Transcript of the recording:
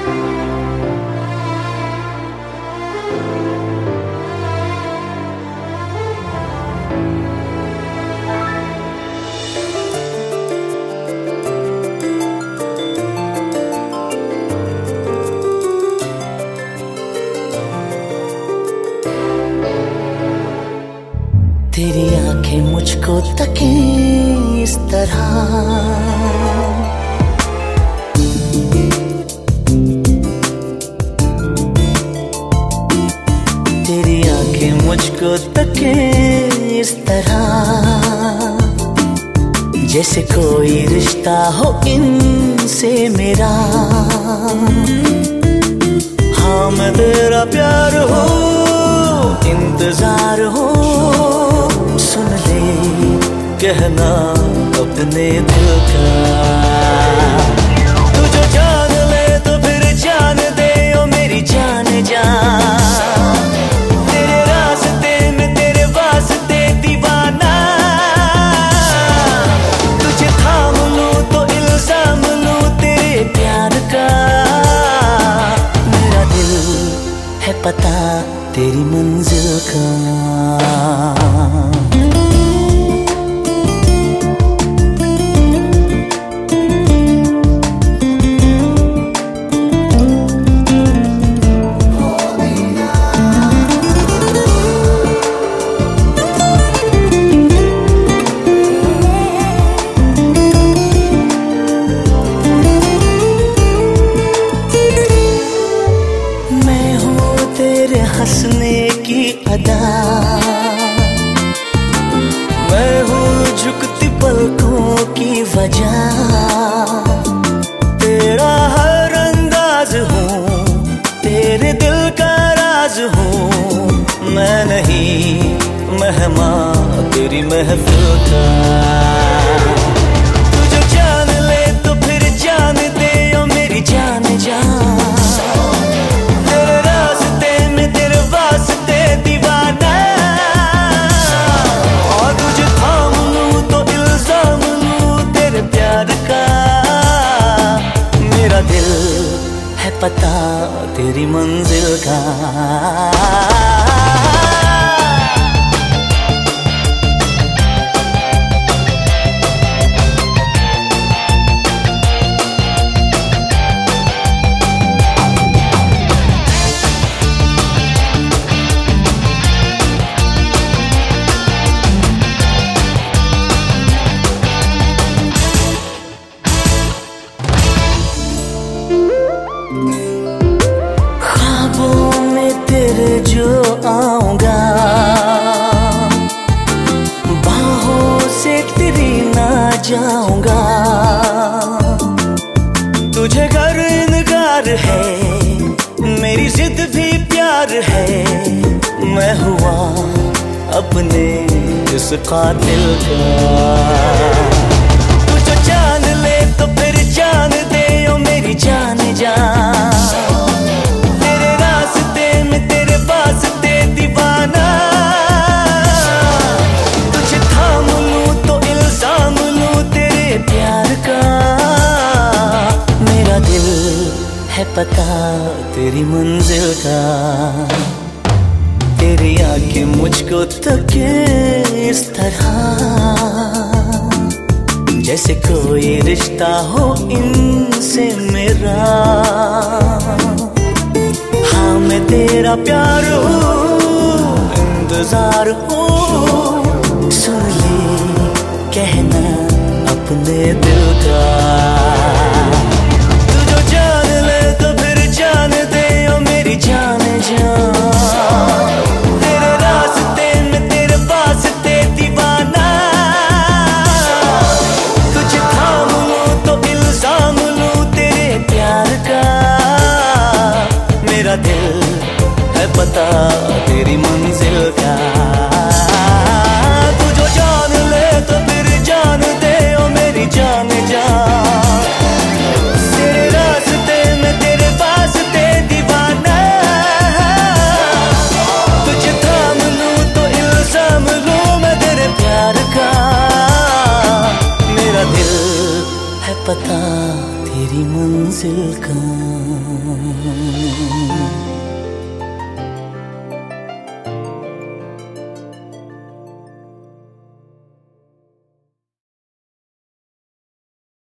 तेरी आंखें मुझको तके इस तरह, तेरी आंखें मुझको तके इस तरह, जैसे कोई रिश्ता हो इनसे मेरा। हाँ मैं तेरा प्यार हो, इंतजार हो, सुन ले कहना अपने दिल का। तू जो जान ले तो फिर जान दे ओ मेरी जान जा। तेरे रास्ते में तेरे वास्ते दीवाना, तुझे थाम लूं तो इल्जाम लूं तेरे प्यार का। मेरा दिल है पता तेरी मंजिल का। हंसने की अदा, मैं हूँ झुकती पलकों की वजह। तेरा हर अंदाज हूँ, तेरे दिल का राज हूँ। मैं नहीं मेहमान तेरी महफिल का। तू जो जान ले तो फिर जान दे ओ मेरी जान जा। दिल है पता तेरी मंजिल का। ख्वाबों में तेरे जो आऊंगा, बाहों से तेरी ना जाऊंगा। तुझे घर इनकार है, मेरी जिद भी प्यार है। मैं हुआ अपने इस कातिल का। तू जो जान ले तो फिर जान दे ओ मेरी जान जा। तेरे रास्ते में तेरे वास्ते दीवाना, तुझे थाम लूं तो इल्जाम लूं तेरे प्यार का। मेरा दिल है पता तेरी मंजिल का। तेरी आंखें मुझको तके इस तरह, जैसे कोई रिश्ता हो इनसे मेरा। हाँ मैं तेरा प्यार हूँ, इंतजार हूँ, सुन ले कहना अपने दिल का। तू जो जान ले तो फिर जान दे ओ मेरी जान जा। तेरे रास्ते में तेरे वास्ते दीवाना, तुझे थाम लूं तो इल्जाम लूं तेरे प्यार का। मेरा दिल है पता तेरी मंजिल का। तू जो जान ले तो फिर जान दे ओ मेरी जान जा। तेरी मंजिल का।